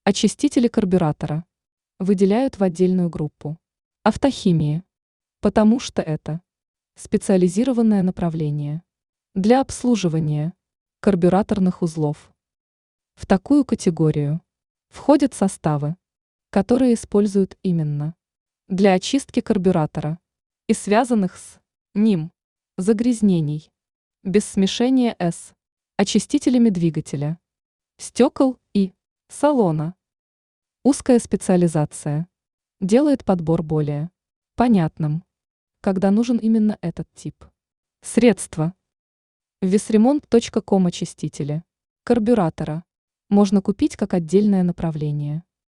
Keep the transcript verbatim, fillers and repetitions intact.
Очистители карбюратора выделяют в отдельную группу автохимии, потому что это специализированное направление для обслуживания карбюраторных узлов. В такую категорию входят составы, которые используют именно для очистки карбюратора и связанных с ним загрязнений, без смешения с очистителями двигателя, стекол и салона. Узкая специализация делает подбор более понятным, когда нужен именно этот тип средства. В весремонт точка ком очистители карбюратора можно купить как отдельное направление.